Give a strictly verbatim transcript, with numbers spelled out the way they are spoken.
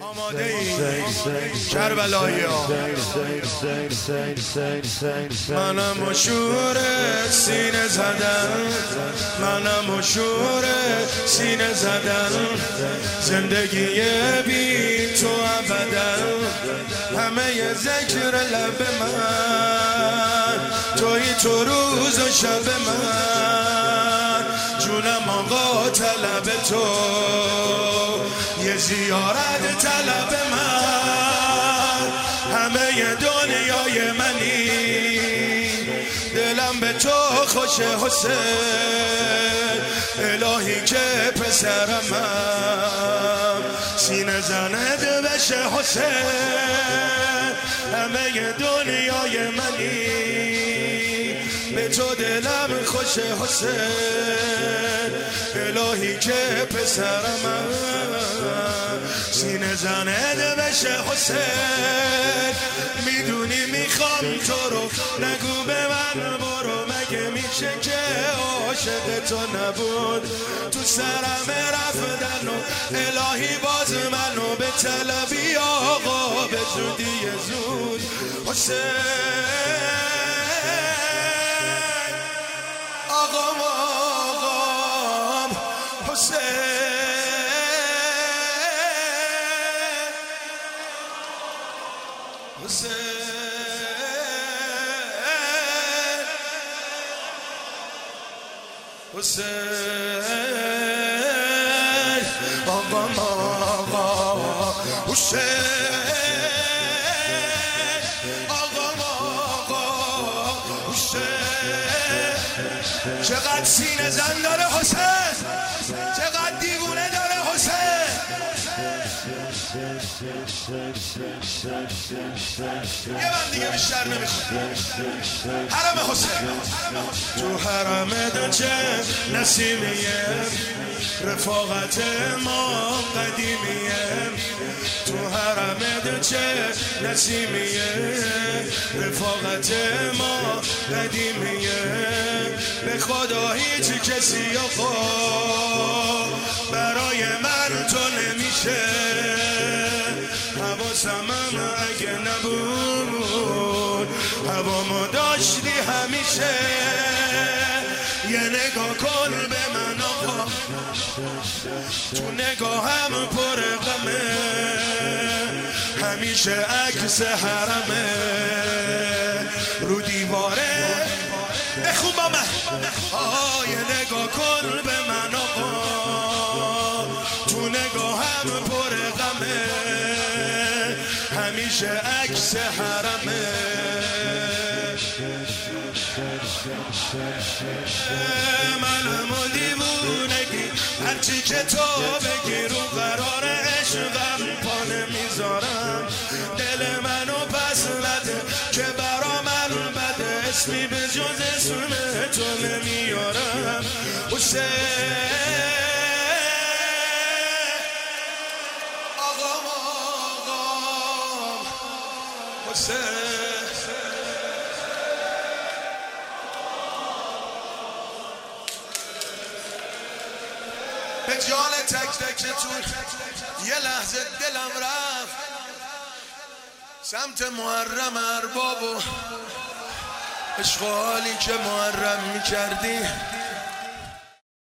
آماده ای کربلایی ها منم و شور سینه زدن منم و شور سینه زدن زندگی بی تو ابدا همه ذکر لب من توی تو روز و شب من جونم آقا طلب تو یه زیارت طلب من همه دنیای منی دلم به تو خوش حسین الهی که پسرم سینه زند بشه حسین همه دنیای منی به تو دلم خوش حسین الهی که پسرم سینه زنده بشه حسین میدونی میخوام تو رو نگو به من برو مگه میشه که عاشق تو نبود تو سرم رفتن و الهی باز منو به طلبی آقا به زودی زود حسین آقام آقام حسین حسین حسین آقام آقا حسین آقام آقا حسین چقدر سینه زن داره حسین چقدر دیوونه داره حسین یه من دیگه بیشتر نمیخوام حرم حسین تو حرم چه نسیمیه رفاقت ما قدیمیه تو حرم چه نسیمیه رفاقت ما قدیمیه به خدا هیچ کسی آقا برای من تو نمیشه حواسم اگه نبود هوامو داشتی همیشه یه نگاه کن به من آقا تو نگاهم پر غمه همیشه عکس حرمه رو دیواره بخون با من آه یه نگاه کن به من آقا تو نگاهم پر غمه همیشه عکس حرمه منم و دیوونگی هرچی که تو بگی رو قرار عشقم پا نمیذارم دل منو پس نده که برا من بده اسمی به جز اسم تو نمیارم حسین آقام آقام حسین به جان تک تکتون یه لحظه دلم رفت سمت محرم ارباب و اشغالی که محرم میکردی